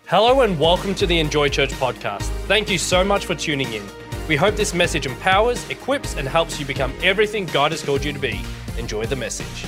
Hello and welcome to the Enjoy Church podcast. Thank you so much for tuning in. We hope this message empowers, equips, and helps you become everything God has called you to be. Enjoy the message.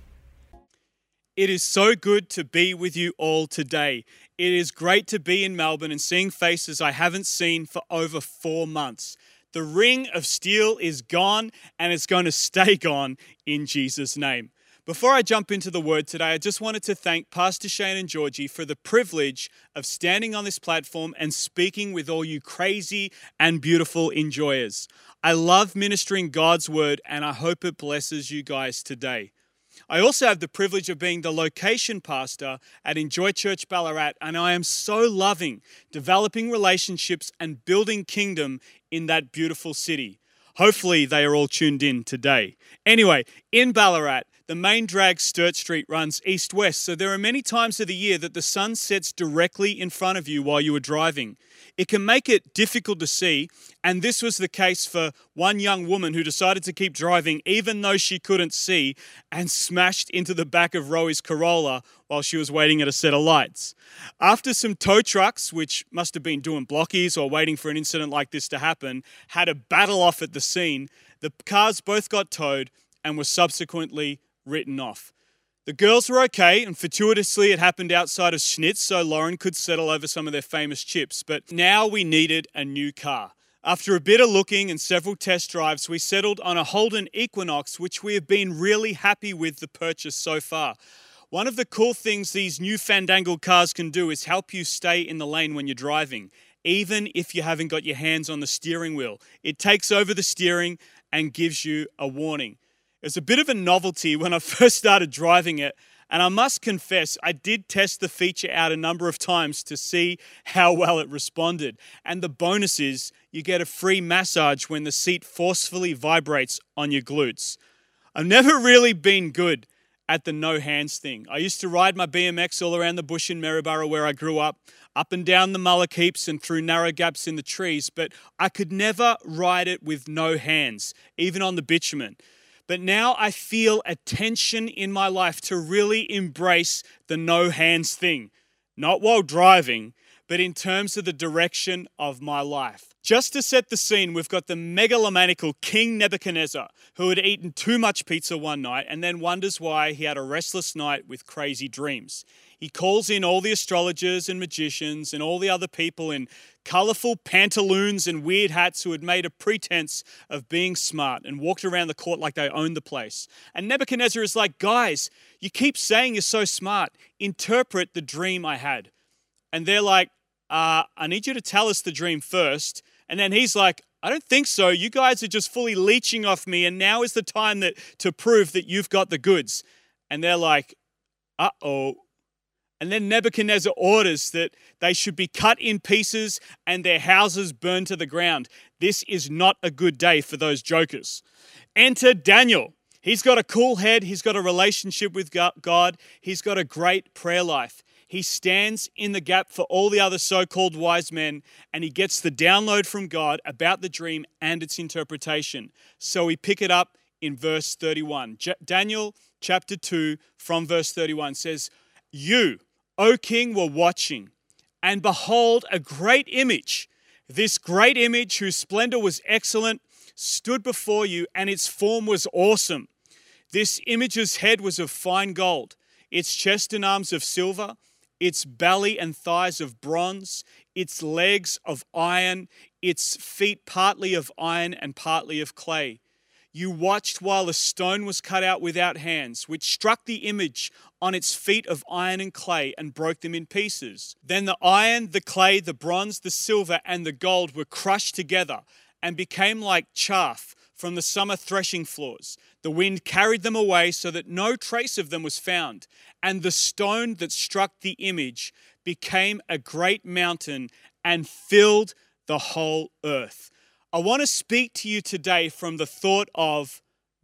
It is so good to be with you all today. It is great to be in Melbourne and seeing faces I haven't seen for over 4 months. The ring of steel is gone and it's going to stay gone in Jesus' name. Before I jump into the word today, I just wanted to thank Pastor Shane and Georgie for the privilege of standing on this platform and speaking with all you crazy and beautiful enjoyers. I love ministering God's word and I hope it blesses you guys today. I also have the privilege of being the location pastor at Enjoy Church Ballarat, and I am so loving developing relationships and building kingdom in that beautiful city. Hopefully they are all tuned in today. Anyway, in Ballarat, the main drag Sturt Street runs east-west, so there are many times of the year that the sun sets directly in front of you while you are driving. It can make it difficult to see, and this was the case for one young woman who decided to keep driving even though she couldn't see and smashed into the back of Roey's Corolla while she was waiting at a set of lights. After some tow trucks, which must have been doing blockies or waiting for an incident like this to happen, had a battle off at the scene, the cars both got towed and were subsequently written off. The girls were okay, and fortuitously it happened outside of Schnitz, so Lauren could settle over some of their famous chips. But now we needed a new car. After a bit of looking and several test drives, we settled on a Holden Equinox, which we have been really happy with the purchase so far. One of the cool things these new fandangled cars can do is help you stay in the lane when you're driving, even if you haven't got your hands on the steering wheel. It takes over the steering and gives you a warning. It's a bit of a novelty when I first started driving it, and I must confess, I did test the feature out a number of times to see how well it responded. And the bonus is you get a free massage when the seat forcefully vibrates on your glutes. I've never really been good at the no hands thing. I used to ride my BMX all around the bush in Maryborough where I grew up and down the mullock heaps and through narrow gaps in the trees, but I could never ride it with no hands, even on the bitumen. But now I feel a tension in my life to really embrace the no hands thing. Not while driving, but in terms of the direction of my life. Just to set the scene, we've got the megalomaniacal King Nebuchadnezzar, who had eaten too much pizza one night and then wonders why he had a restless night with crazy dreams. He calls in all the astrologers and magicians and all the other people in colourful pantaloons and weird hats who had made a pretense of being smart and walked around the court like they owned the place. And Nebuchadnezzar is like, guys, you keep saying you're so smart. Interpret the dream I had. And they're like, I need you to tell us the dream first. And then he's like, I don't think so. You guys are just fully leeching off me, and now is the time to prove that you've got the goods. And they're like, uh-oh. And then Nebuchadnezzar orders that they should be cut in pieces and their houses burned to the ground. This is not a good day for those jokers. Enter Daniel. He's got a cool head. He's got a relationship with God. He's got a great prayer life. He stands in the gap for all the other so-called wise men, and he gets the download from God about the dream and its interpretation. So we pick it up in verse 31. Daniel chapter 2 from verse 31 says, "You, O king, were watching, and behold, a great image. This great image, whose splendor was excellent, stood before you, and its form was awesome. This image's head was of fine gold, its chest and arms of silver, its belly and thighs of bronze, its legs of iron, its feet partly of iron and partly of clay. You watched while a stone was cut out without hands, which struck the image on its feet of iron and clay and broke them in pieces. Then the iron, the clay, the bronze, the silver, and the gold were crushed together and became like chaff from the summer threshing floors. The wind carried them away so that no trace of them was found. And the stone that struck the image became a great mountain and filled the whole earth." I want to speak to you today from the thought of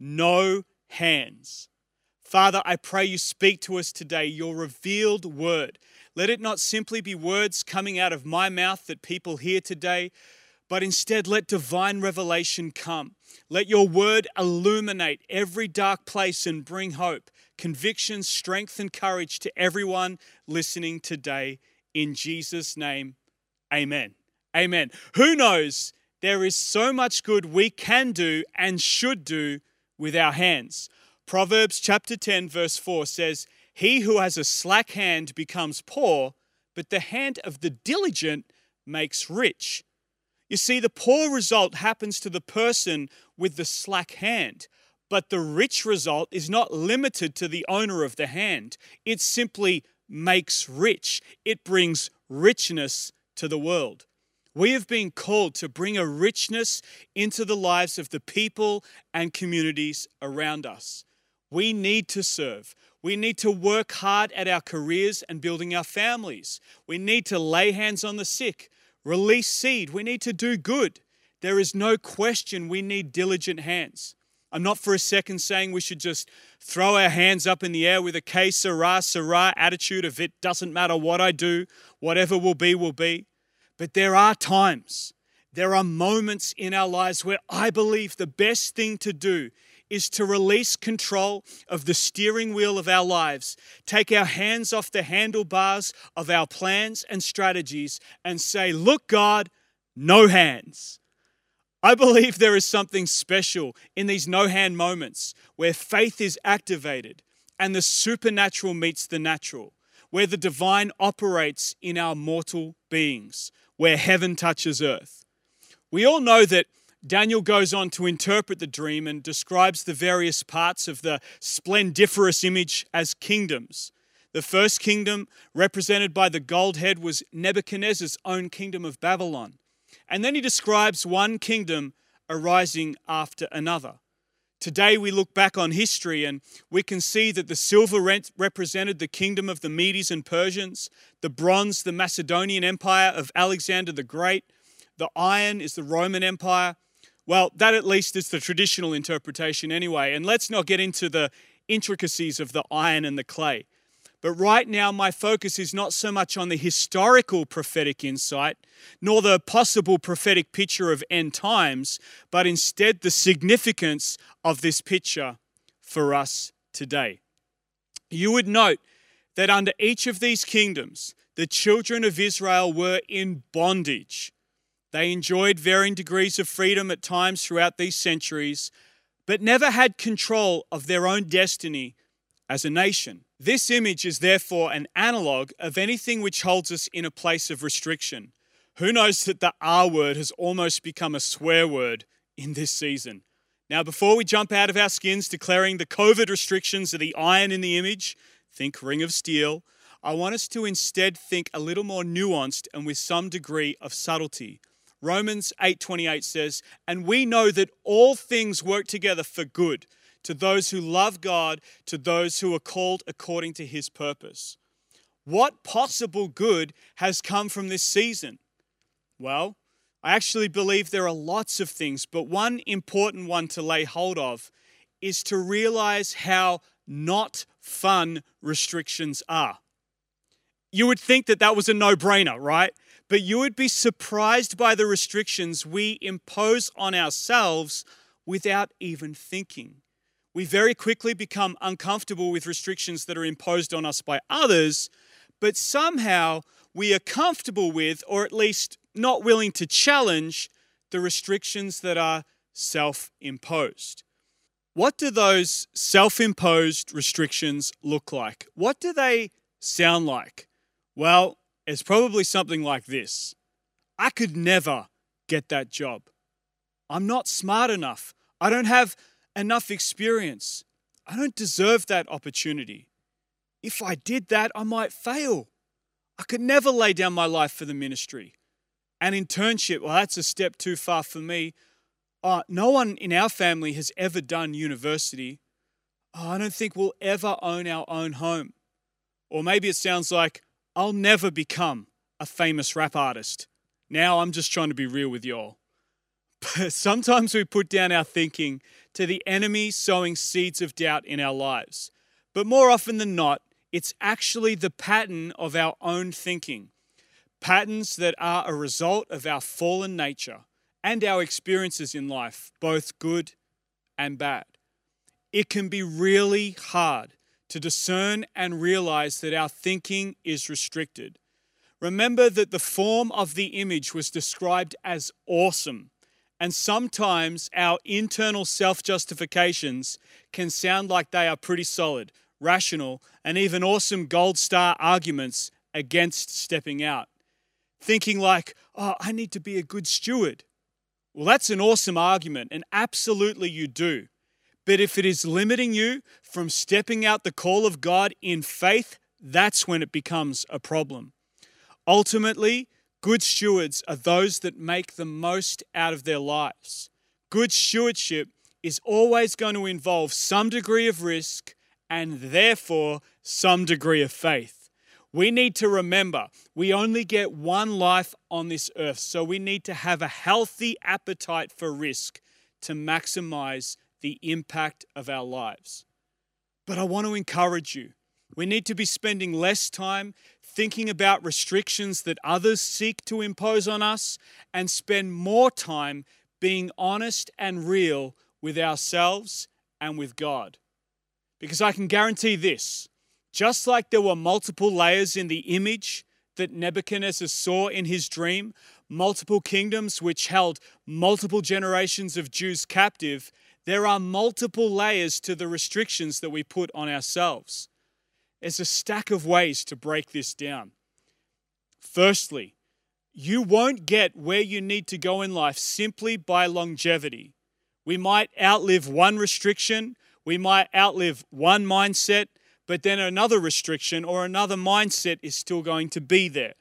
no hands. Father, I pray you speak to us today, your revealed word. Let it not simply be words coming out of my mouth that people hear today, but instead let divine revelation come. Let your word illuminate every dark place and bring hope, conviction, strength, and courage to everyone listening today In Jesus' name, amen. Amen. Who knows? There is so much good we can do and should do with our hands. Proverbs chapter 10 verse 4 says, "He who has a slack hand becomes poor, but the hand of the diligent makes rich." You see, the poor result happens to the person with the slack hand, but the rich result is not limited to the owner of the hand. It simply makes rich. It brings richness to the world. We have been called to bring a richness into the lives of the people and communities around us. We need to serve. We need to work hard at our careers and building our families. We need to lay hands on the sick, release seed. We need to do good. There is no question we need diligent hands. I'm not for a second saying we should just throw our hands up in the air with a que sera, sera attitude of it doesn't matter what I do, whatever will be, will be. But there are times, there are moments in our lives where I believe the best thing to do is to release control of the steering wheel of our lives, take our hands off the handlebars of our plans and strategies and say, "Look, God, no hands." I believe there is something special in these no-hand moments where faith is activated and the supernatural meets the natural, where the divine operates in our mortal beings, where heaven touches earth. We all know that Daniel goes on to interpret the dream and describes the various parts of the splendiferous image as kingdoms. The first kingdom, represented by the gold head, was Nebuchadnezzar's own kingdom of Babylon. And then he describes one kingdom arising after another. Today we look back on history and we can see that the silver represented the kingdom of the Medes and Persians, the bronze, the Macedonian Empire of Alexander the Great, the iron is the Roman Empire. Well, that at least is the traditional interpretation anyway. And let's not get into the intricacies of the iron and the clay. But right now, my focus is not so much on the historical prophetic insight, nor the possible prophetic picture of end times, but instead the significance of this picture for us today. You would note that under each of these kingdoms, the children of Israel were in bondage. They enjoyed varying degrees of freedom at times throughout these centuries, but never had control of their own destiny as a nation. This image is therefore an analog of anything which holds us in a place of restriction. Who knows that the R word has almost become a swear word in this season? Now, before we jump out of our skins declaring the COVID restrictions are the iron in the image, think ring of steel, I want us to instead think a little more nuanced and with some degree of subtlety. Romans 8:28 says, "And we know that all things work together for good, to those who love God, to those who are called according to his purpose." What possible good has come from this season? Well, I actually believe there are lots of things, but one important one to lay hold of is to realize how not fun restrictions are. You would think that that was a no-brainer, right? But you would be surprised by the restrictions we impose on ourselves without even thinking. We very quickly become uncomfortable with restrictions that are imposed on us by others, but somehow we are comfortable with, or at least not willing to challenge, the restrictions that are self-imposed. What do those self-imposed restrictions look like? What do they sound like? Well, it's probably something like this. I could never get that job. I'm not smart enough. I don't have enough experience. I don't deserve that opportunity. If I did that, I might fail. I could never lay down my life for the ministry. An internship, well, that's a step too far for me. No one in our family has ever done university. I don't think we'll ever own our own home. Or maybe it sounds like, I'll never become a famous rap artist. Now I'm just trying to be real with y'all. But sometimes we put down our thinking to the enemy sowing seeds of doubt in our lives. But more often than not, it's actually the pattern of our own thinking. Patterns that are a result of our fallen nature and our experiences in life, both good and bad. It can be really hard to discern and realize that our thinking is restricted. Remember that the form of the image was described as awesome. And sometimes our internal self-justifications can sound like they are pretty solid, rational, and even awesome gold star arguments against stepping out. Thinking like, oh, I need to be a good steward. Well, that's an awesome argument, and absolutely you do. But if it is limiting you from stepping out the call of God in faith, that's when it becomes a problem. Ultimately, good stewards are those that make the most out of their lives. Good stewardship is always going to involve some degree of risk and therefore some degree of faith. We need to remember we only get one life on this earth, so we need to have a healthy appetite for risk to maximize the impact of our lives. But I want to encourage you. We need to be spending less time thinking about restrictions that others seek to impose on us and spend more time being honest and real with ourselves and with God. Because I can guarantee this, just like there were multiple layers in the image that Nebuchadnezzar saw in his dream, multiple kingdoms which held multiple generations of Jews captive, there are multiple layers to the restrictions that we put on ourselves. There's a stack of ways to break this down. Firstly, you won't get where you need to go in life simply by longevity. We might outlive one restriction, we might outlive one mindset, but then another restriction or another mindset is still going to be there.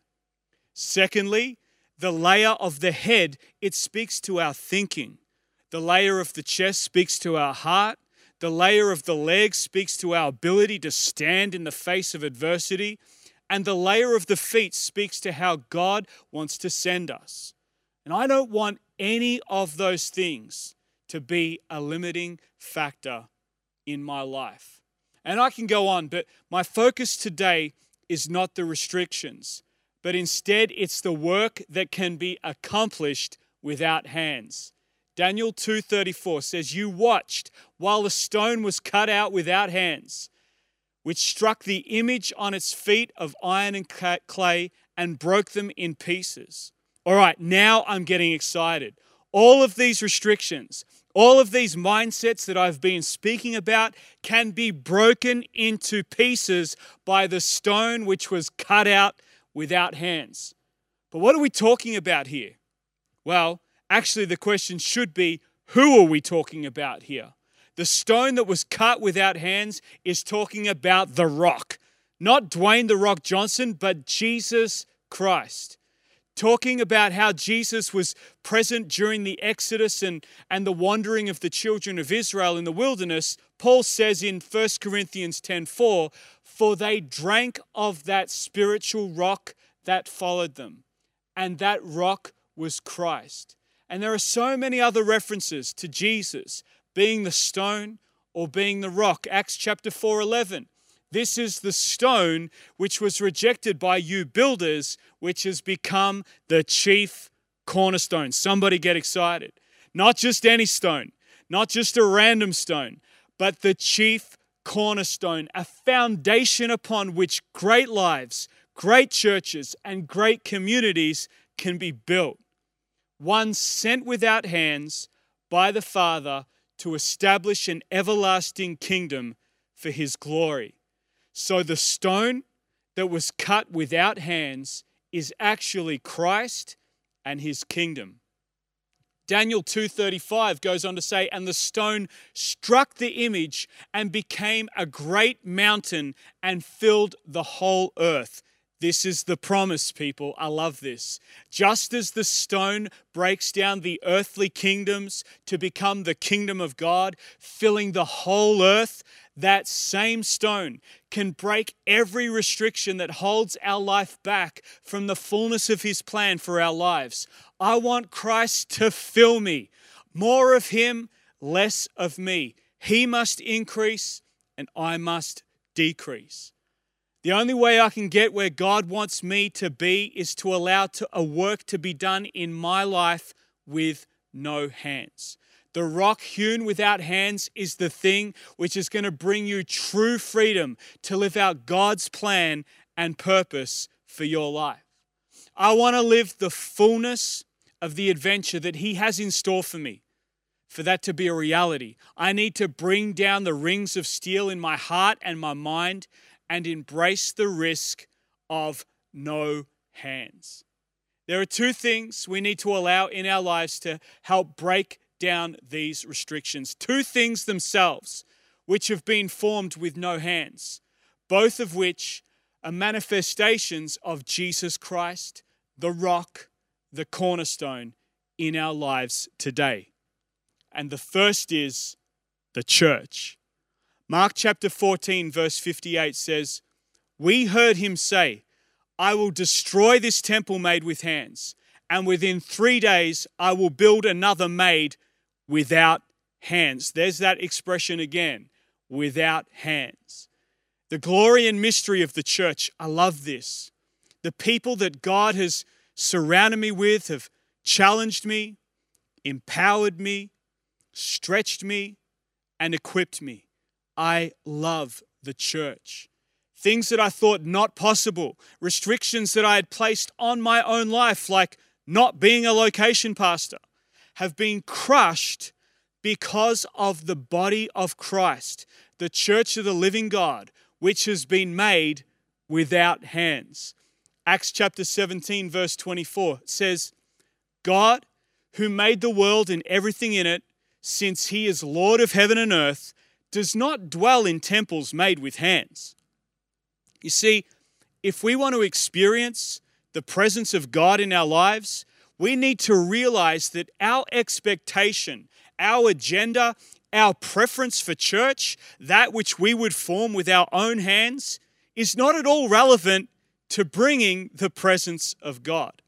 Secondly, the layer of the head, it speaks to our thinking. The layer of the chest speaks to our heart. The layer of the legs speaks to our ability to stand in the face of adversity. And the layer of the feet speaks to how God wants to send us. And I don't want any of those things to be a limiting factor in my life. And I can go on, but my focus today is not the restrictions, but instead it's the work that can be accomplished without hands. Daniel 2:34 says, "You watched while the stone was cut out without hands, which struck the image on its feet of iron and clay and broke them in pieces." All right, now I'm getting excited. All of these restrictions, all of these mindsets that I've been speaking about can be broken into pieces by the stone which was cut out without hands. But what are we talking about here? Well, actually, the question should be, who are we talking about here? The stone that was cut without hands is talking about the rock. Not Dwayne "The Rock" Johnson, but Jesus Christ. Talking about how Jesus was present during the Exodus and the wandering of the children of Israel in the wilderness, Paul says in 1 Corinthians 10:4, "For they drank of that spiritual rock that followed them, and that rock was Christ." And there are so many other references to Jesus being the stone or being the rock. Acts chapter 4:11. This is the stone which was rejected by you builders, which has become the chief cornerstone. Somebody get excited. Not just any stone, not just a random stone, but the chief cornerstone, a foundation upon which great lives, great churches, and great communities can be built. One sent without hands by the Father to establish an everlasting kingdom for His glory. So the stone that was cut without hands is actually Christ and His kingdom. Daniel 2:35 goes on to say, "And the stone struck the image and became a great mountain and filled the whole earth." This is the promise, people. I love this. Just as the stone breaks down the earthly kingdoms to become the kingdom of God, filling the whole earth, that same stone can break every restriction that holds our life back from the fullness of His plan for our lives. I want Christ to fill me. More of Him, less of me. He must increase and I must decrease. The only way I can get where God wants me to be is to allow a work to be done in my life with no hands. The rock hewn without hands is the thing which is going to bring you true freedom to live out God's plan and purpose for your life. I want to live the fullness of the adventure that He has in store for me. For that to be a reality, I need to bring down the rings of steel in my heart and my mind and embrace the risk of no hands. There are two things we need to allow in our lives to help break down these restrictions. Two things themselves which have been formed with no hands, both of which are manifestations of Jesus Christ, the rock, the cornerstone in our lives today. And the first is the church. Mark chapter 14, verse 58 says, "We heard Him say, 'I will destroy this temple made with hands, and within 3 days I will build another made without hands.'" There's that expression again, without hands. The glory and mystery of the church, I love this. The people that God has surrounded me with have challenged me, empowered me, stretched me, and equipped me. I love the church. Things that I thought not possible, restrictions that I had placed on my own life, like not being a location pastor, have been crushed because of the body of Christ, the church of the living God, which has been made without hands. Acts chapter 17, verse 24 says, "God, who made the world and everything in it, since He is Lord of heaven and earth, does not dwell in temples made with hands." You see, if we want to experience the presence of God in our lives, we need to realize that our expectation, our agenda, our preference for church, that which we would form with our own hands, is not at all relevant to bringing the presence of God.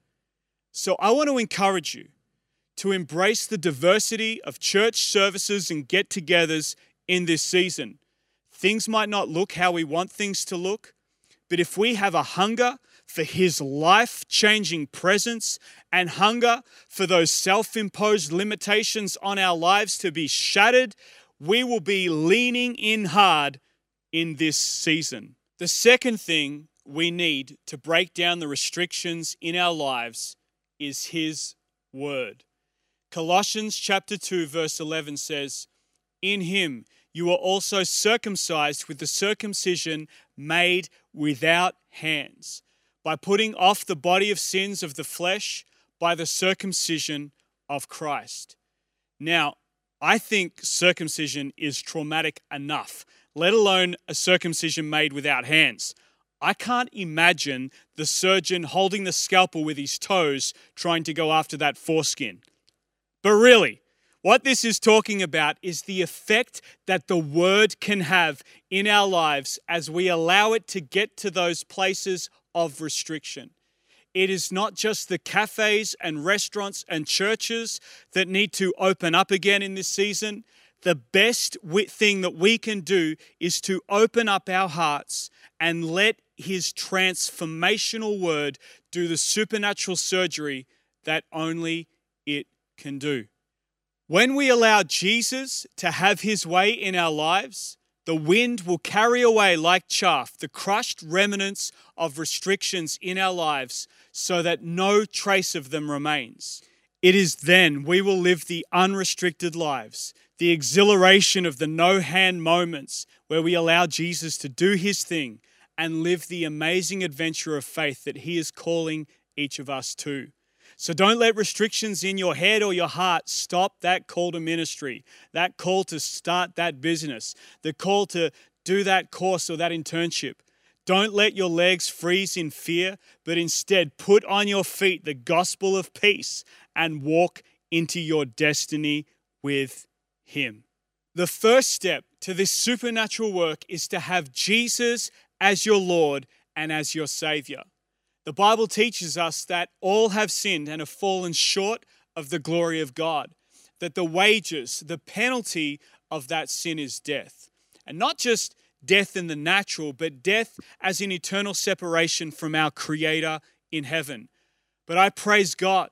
So I want to encourage you to embrace the diversity of church services and get-togethers in this season. Things might not look how we want things to look, but if we have a hunger for His life-changing presence and hunger for those self-imposed limitations on our lives to be shattered, we will be leaning in hard in this season. The second thing we need to break down the restrictions in our lives is His Word. Colossians chapter 2, verse 11 says, "In Him you are also circumcised with the circumcision made without hands, by putting off the body of sins of the flesh by the circumcision of Christ." Now, I think circumcision is traumatic enough, let alone a circumcision made without hands. I can't imagine the surgeon holding the scalpel with his toes trying to go after that foreskin. But really, what this is talking about is the effect that the Word can have in our lives as we allow it to get to those places of restriction. It is not just the cafes and restaurants and churches that need to open up again in this season. The best thing that we can do is to open up our hearts and let His transformational Word do the supernatural surgery that only it can do. When we allow Jesus to have His way in our lives, the wind will carry away like chaff the crushed remnants of restrictions in our lives so that no trace of them remains. It is then we will live the unrestricted lives, the exhilaration of the no-hand moments where we allow Jesus to do His thing and live the amazing adventure of faith that He is calling each of us to. So don't let restrictions in your head or your heart stop that call to ministry, that call to start that business, the call to do that course or that internship. Don't let your legs freeze in fear, but instead put on your feet the gospel of peace and walk into your destiny with Him. The first step to this supernatural work is to have Jesus as your Lord and as your Savior. The Bible teaches us that all have sinned and have fallen short of the glory of God, that the wages, the penalty of that sin is death. And not just death in the natural, but death as in eternal separation from our Creator in heaven. But I praise God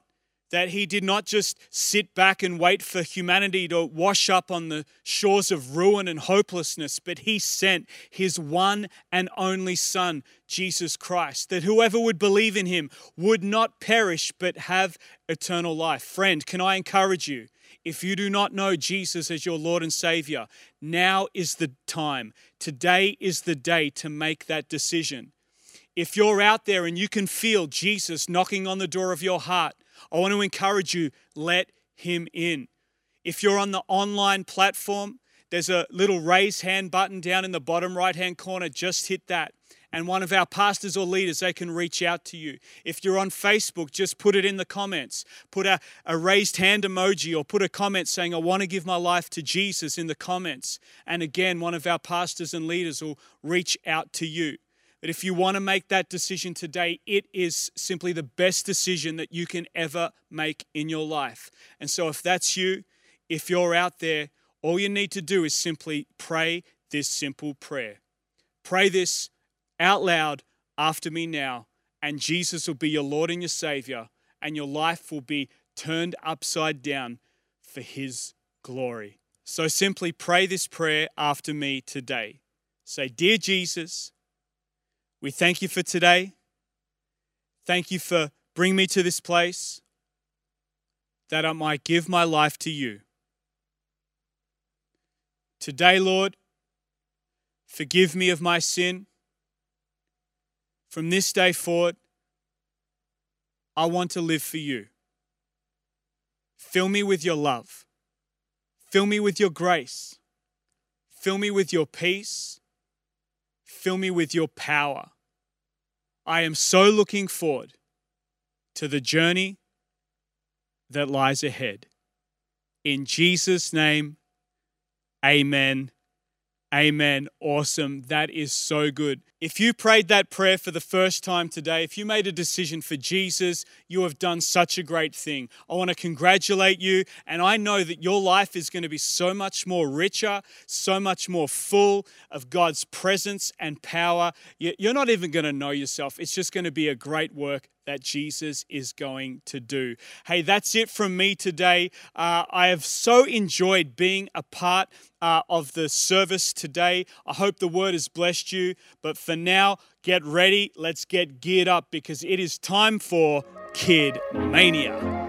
That he did not just sit back and wait for humanity to wash up on the shores of ruin and hopelessness, but he sent his one and only Son, Jesus Christ, that whoever would believe in him would not perish but have eternal life. Friend, can I encourage you? If you do not know Jesus as your Lord and Savior, now is the time. Today is the day to make that decision. If you're out there and you can feel Jesus knocking on the door of your heart, I want to encourage you, let him in. If you're on the online platform, there's a little raise hand button down in the bottom right-hand corner. Just hit that. And one of our pastors or leaders, they can reach out to you. If you're on Facebook, just put it in the comments. Put a raised hand emoji or put a comment saying, I want to give my life to Jesus in the comments. And again, one of our pastors and leaders will reach out to you. But if you want to make that decision today, it is simply the best decision that you can ever make in your life. And so if that's you, if you're out there, all you need to do is simply pray this simple prayer. Pray this out loud after me now, and Jesus will be your Lord and your Savior, and your life will be turned upside down for his glory. So simply pray this prayer after me today. Say, Dear Jesus, we thank you for today. Thank you for bringing me to this place that I might give my life to you. Today, Lord, forgive me of my sin. From this day forward, I want to live for you. Fill me with your love. Fill me with your grace. Fill me with your peace. Fill me with your power. I am so looking forward to the journey that lies ahead. In Jesus' name, amen. Amen. Awesome. That is so good. If you prayed that prayer for the first time today, if you made a decision for Jesus, you have done such a great thing. I want to congratulate you, and I know that your life is going to be so much more richer, so much more full of God's presence and power. You're not even going to know yourself. It's just going to be a great work that Jesus is going to do. Hey, that's it from me today. I have so enjoyed being a part of the service today. I hope the word has blessed you. But for now, get ready. Let's get geared up because it is time for Kid Mania.